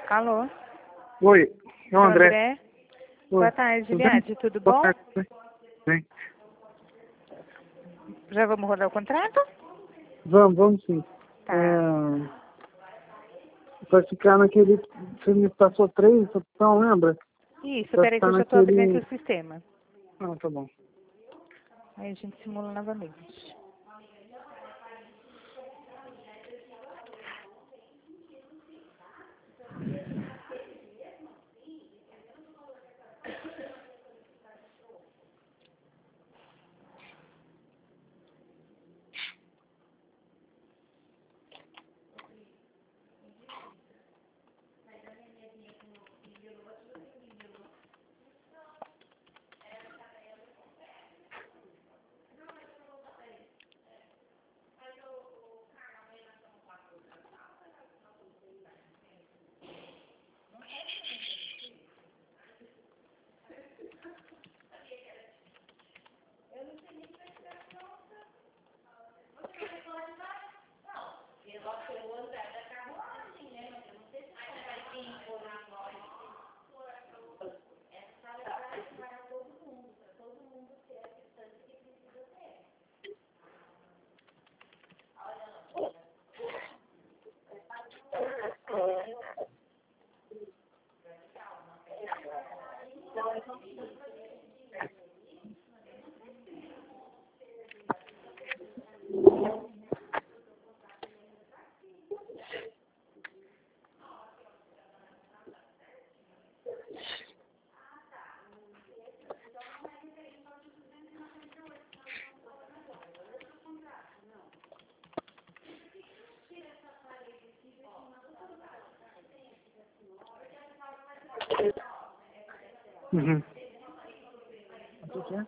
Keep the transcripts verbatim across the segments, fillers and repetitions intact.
Alô? Oi, é o André. André? Oi. Boa tarde, Tudo Liade, tudo bom? Boa tarde. Bem. Já vamos rodar o contrato? Vamos, vamos sim. Tá. É, vai ficar naquele. Você me passou três opção, lembra? Isso, Vai peraí que ficar eu já tô abrindo naquele. aqui o sistema. Ah, tá bom. Aí a gente simula novamente. Uhum. O que é?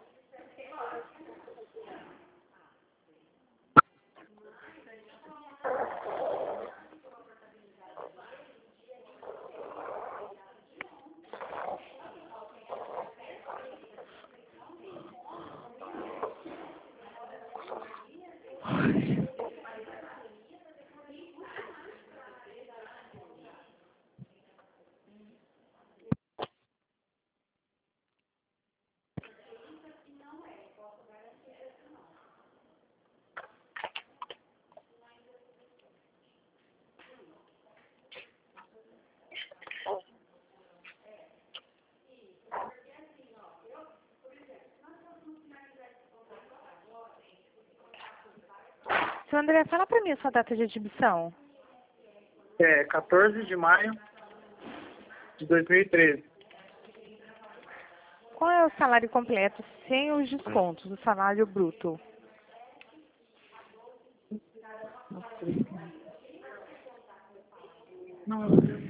Seu André, fala pra mim a sua data de admissão. É quatorze de maio de dois mil e treze. Qual é o salário completo sem os descontos, o salário bruto? Não,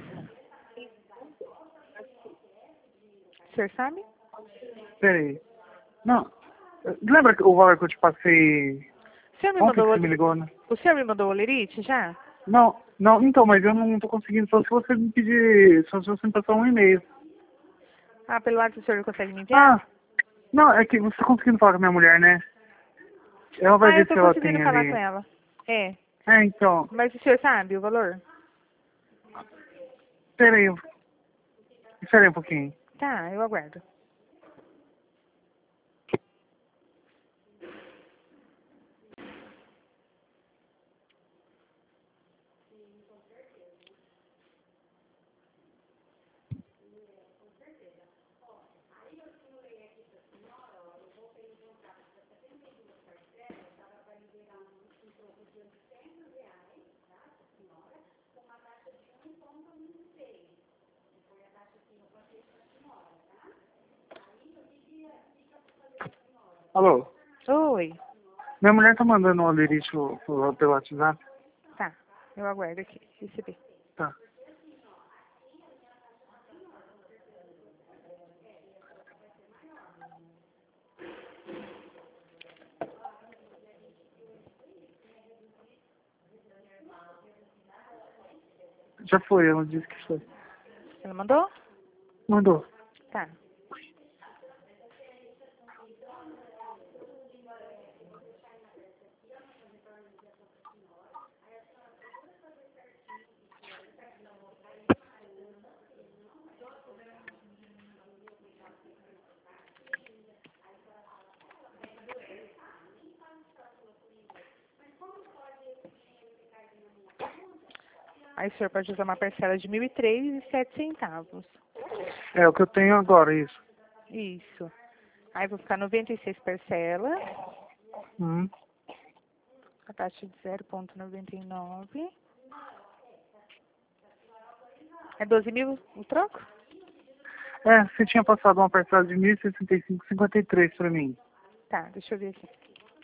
O senhor sabe? peraí. Não. Lembra que o valor que eu te passei O senhor me ontem mandou que o, você me ligou, né? o senhor me mandou o olerite já? Não, não, então, mas eu não tô conseguindo, só se você me pedir, só se você me passar um e-mail. Ah, pelo WhatsApp o senhor consegue me enviar? Ah, não, é que você tá conseguindo falar com a minha mulher, né? Ela vai Ah, eu ver tô se ela conseguindo tem falar com ali. ela. É. É, então, Mas o senhor sabe o valor? peraí, espera aí um pouquinho. Tá, eu aguardo. Alô, Oi. minha mulher tá mandando um alirite pelo pelo WhatsApp. Tá, eu aguardo aqui. Recebi. Tá. Já foi, ela disse que foi. Ela mandou? Mandou. Tá. Aí o senhor pode usar uma parcela de mil e três reais e sete centavos. É o que eu tenho agora, isso. Isso. Aí vou ficar noventa e seis parcelas, Hum. a taxa de zero vírgula noventa e nove. É doze mil o troco? É, você tinha passado uma parcela de mil e sessenta e cinco reais e cinquenta e três para mim. Tá, deixa eu ver aqui.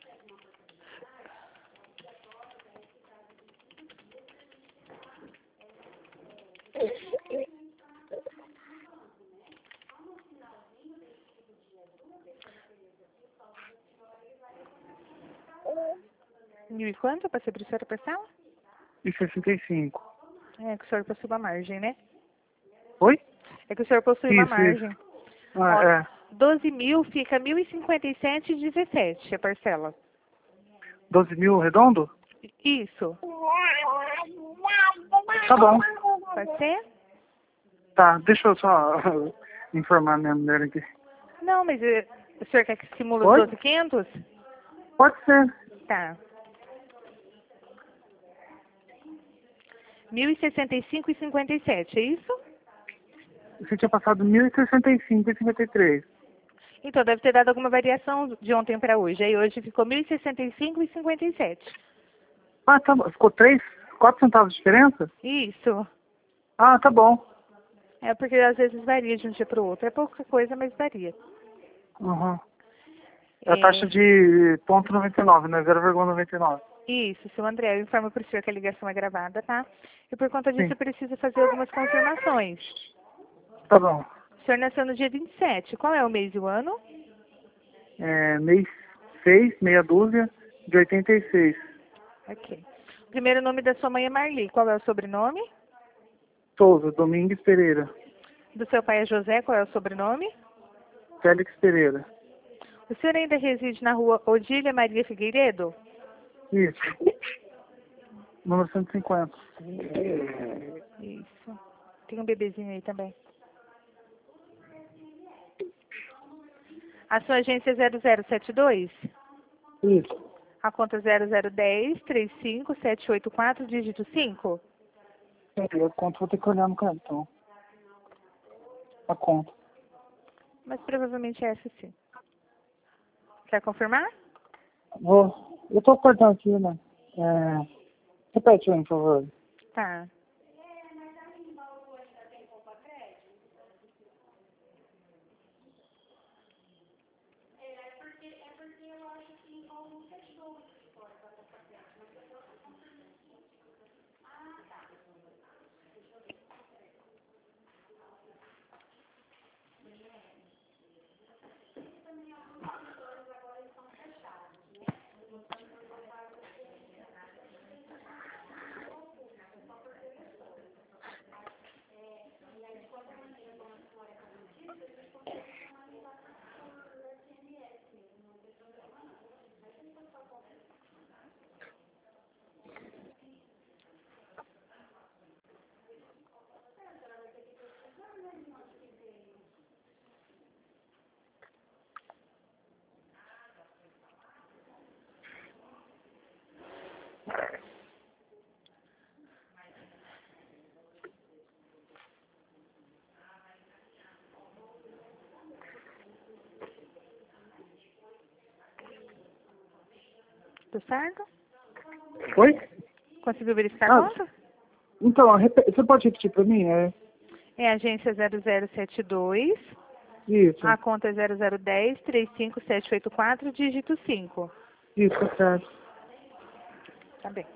Mil e quanto para ser terceira parcela? E sessenta e cinco. É que o senhor possui uma margem, né? Oi? É que o senhor possui uma Isso, margem. isso. Ah, Ó, é. doze mil fica mil e cinquenta e sete reais e dezessete a parcela. doze mil redondo? Isso. Tá bom. Pode ser? Tá, deixa eu só informar minha mulher aqui. Não, mas eh, o senhor quer que simule os Oi? doze mil e quinhentos? Pode ser. Tá. mil e sessenta e cinco reais e cinquenta e sete, é isso? Você tinha passado mil e sessenta e cinco reais e cinquenta e três. Então, deve ter dado alguma variação de ontem para hoje. Aí hoje ficou mil e sessenta e cinco reais e cinquenta e sete. Ah, tá bom. Ficou três, quatro centavos de diferença? Isso. Ah, tá bom. É porque às vezes varia de um dia para o outro. É pouca coisa, mas varia. Uhum. É a É, taxa de ponto noventa e nove, né? zero vírgula noventa e nove. isso, seu André, eu informo para o senhor que a ligação é gravada, tá? E por conta disso Sim. eu preciso fazer algumas confirmações. Tá bom. O senhor nasceu no dia vinte e sete. Qual é o mês e o ano? É, mês seis, meia dúzia, de oitenta e seis. Ok. O primeiro nome da sua mãe é Marli. Qual é o sobrenome? Souza, Domingues Pereira. Do seu pai é José. Qual é o sobrenome? Félix Pereira. O senhor ainda reside na rua Odília Maria Figueiredo? Isso. Número cento e cinquenta. Isso. Tem um bebezinho aí também. A sua agência é zero zero sete dois? Isso. A conta zero zero um zero, três cinco sete oito quatro, dígito cinco? Eu conto, vou ter que olhar no cartão. A conta. Mas provavelmente é essa sim. Quer confirmar? Vou. Eu tô cortando aqui, né? É, repete aí, por favor. Tá. Tudo certo? Oi? Conseguiu verificar Ah, a conta? então, repe- você pode repetir pra mim? É É a agência zero zero sete dois. isso. A conta é zero zero um zero, três cinco sete oito quatro, dígito cinco. Isso, tá certo. Tá bem.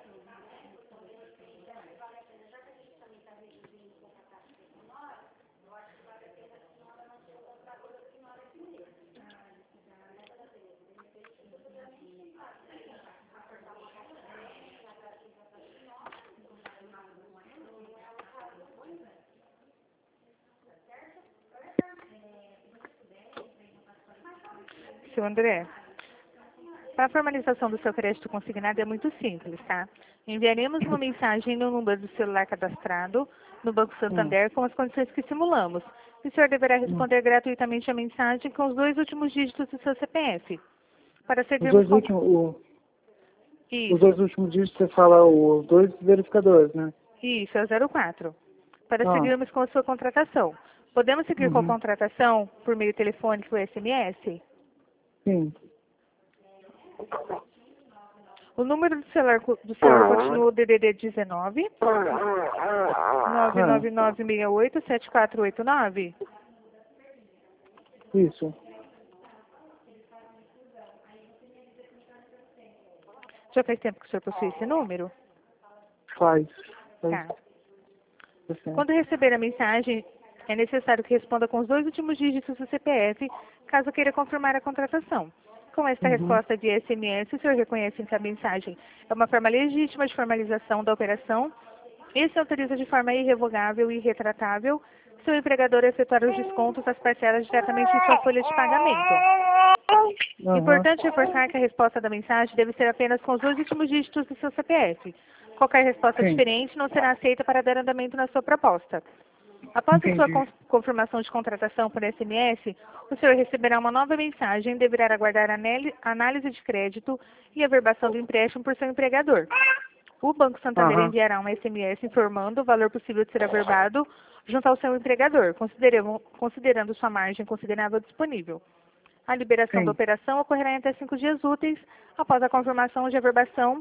Seu André, para a formalização do seu crédito consignado é muito simples, tá? Enviaremos uma mensagem no número do celular cadastrado no Banco Hum, Santander com as condições que simulamos. O senhor deverá hum. responder gratuitamente a mensagem com os dois últimos dígitos do seu C P F. Para Os servirmos dois como... últimos, o, Isso. Os dois últimos dígitos você fala os dois verificadores, né? Isso, é o zero quatro. Para Ah. seguirmos com a sua contratação. Podemos seguir com a Uhum. contratação por meio telefônico ou S M S? Sim. O número do celular, co- do celular continua o D D D dezenove, nove nove nove seis oito sete quatro oito nove. Isso. Já faz tempo que o senhor possui esse número? Faz. Faz. Tá. Assim. Quando receber a mensagem, é necessário que responda com os dois últimos dígitos do C P F, caso queira confirmar a contratação. Com esta Uhum. resposta de S M S, o senhor reconhece que a mensagem é uma forma legítima de formalização da operação e se autoriza de forma irrevogável e irretratável seu empregador a efetuar os descontos das parcelas diretamente em sua folha de pagamento. Aham. Importante reforçar que a resposta da mensagem deve ser apenas com os dois últimos dígitos do seu C P F. Qualquer resposta Sim. diferente não será aceita para dar andamento na sua proposta. Após a sua Entendi. con- confirmação de contratação por S M S, o senhor receberá uma nova mensagem e deverá aguardar a aneli- análise de crédito e a verbação do empréstimo por seu empregador. O Banco Santander Aham. enviará um S M S informando o valor possível de ser averbado junto ao seu empregador, considerando, considerando sua margem considerável disponível. A liberação da Sim. operação ocorrerá em até cinco dias úteis após a confirmação de averbação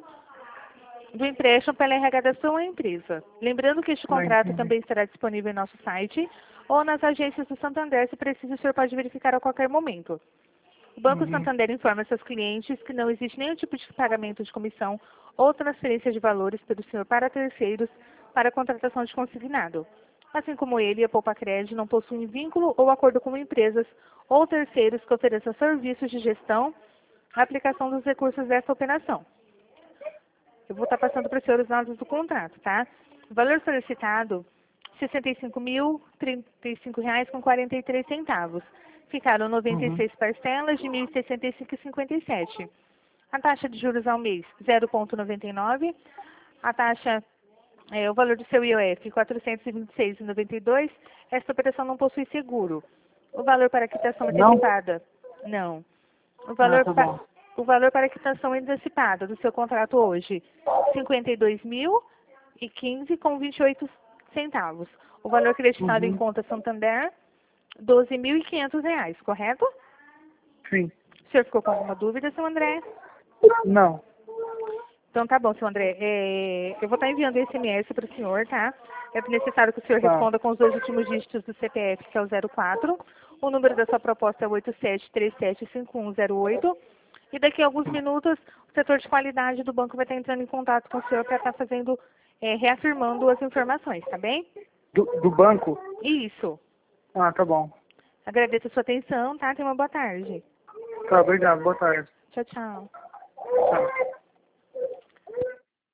do empréstimo pela R H da sua empresa. Lembrando que este Ah, contrato entendi. também estará disponível em nosso site ou nas agências do Santander, se preciso, o senhor pode verificar a qualquer momento. O Banco Uhum. Santander informa seus clientes que não existe nenhum tipo de pagamento de comissão ou transferência de valores pelo senhor para terceiros para a contratação de consignado. Assim como ele, a Poupa Crédito não possuem vínculo ou acordo com empresas ou terceiros que ofereçam serviços de gestão a aplicação dos recursos dessa operação. Eu vou estar passando para o senhor os dados do contrato, tá? O valor solicitado, sessenta e cinco mil e trinta e cinco reais com quarenta e três centavos. Ficaram noventa e seis Uhum. parcelas de mil e sessenta e cinco reais e cinquenta e sete centavos. A taxa de juros ao mês, zero vírgula noventa e nove. A taxa, é, o valor do seu I O F, quatrocentos e vinte e seis reais e noventa e dois centavos. Esta operação não possui seguro. O valor para quitação Não? antecipada, não. O Ah, valor, tá pa- bom. o valor para quitação antecipada do seu contrato hoje, cinquenta e dois mil e quinze reais com vinte e oito centavos. O valor acreditado em Uhum. conta Santander, doze mil e quinhentos reais, correto? Sim. O senhor ficou com alguma dúvida, seu André? Não. Então tá bom, seu André. É, eu vou estar enviando esse S M S para o senhor, tá? É necessário que o senhor Tá. responda com os dois últimos dígitos do C P F, que é o zero quatro. O número da sua proposta é oito sete três sete cinco um zero oito. E daqui a alguns minutos, o setor de qualidade do banco vai estar entrando em contato com o senhor para estar fazendo, é, reafirmando as informações, tá bem? Do, do banco? Isso. Ah, tá bom. Agradeço a sua atenção, tá? Tenha uma boa tarde. Tá, obrigado. Boa tarde. Tchau, tchau. Tchau.